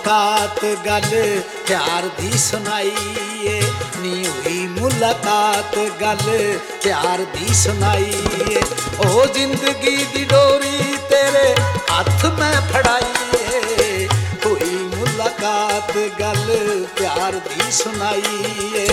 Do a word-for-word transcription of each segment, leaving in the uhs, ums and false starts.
मुलाकात गल प्यार दी सुनाईए नी हुई मुलाकात गल प्यार दी सुनाईए ओ जिंदगी दी डोरी तेरे हथ मैं फड़ाईए हुई मुलाकात गल प्यार दी सुनाईए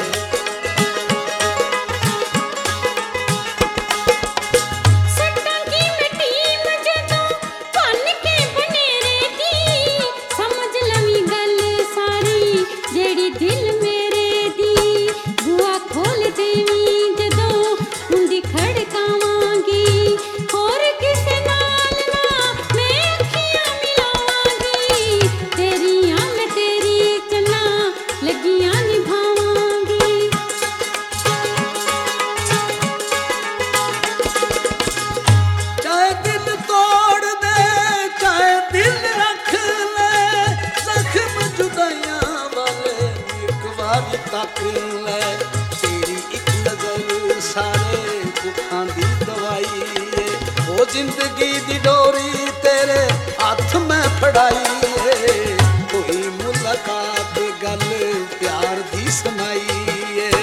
तक लै तेरी एक नजर सारे दुखां दी दवाई है ओ जिंदगी दी डोरी तेरे हथ मैं फड़ाई है कोई मुलाकात गल प्यार दी सुनाई है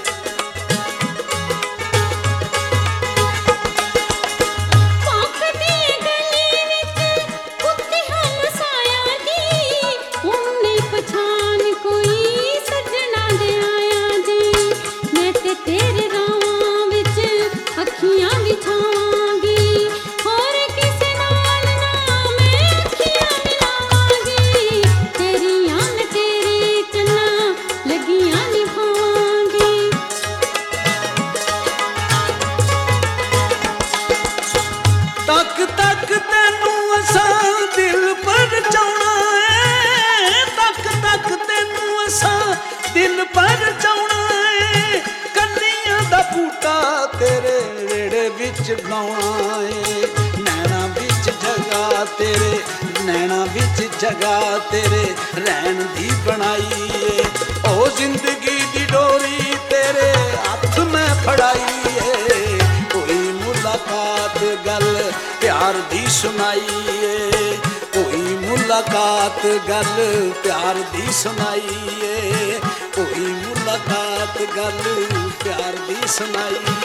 तक तक तेनू असा दिल पर चाहना है तक तक तेनू असा दिल पर चाहना है कन्नियां दा बूटा तेरे रेड़े विच लाउणा है नैना विच जगह तेरे नैना विच जगह तेरे रहन दी बनाई है ओ जिंदगी दी डोरी तेरे हथ मैं फड़ाई है कोई मुलाकात गल प्यार दी सुनाईए कोई मुलाकात गल प्यार दी सुनाईए कोई मुलाकात गल प्यार दी सुनाई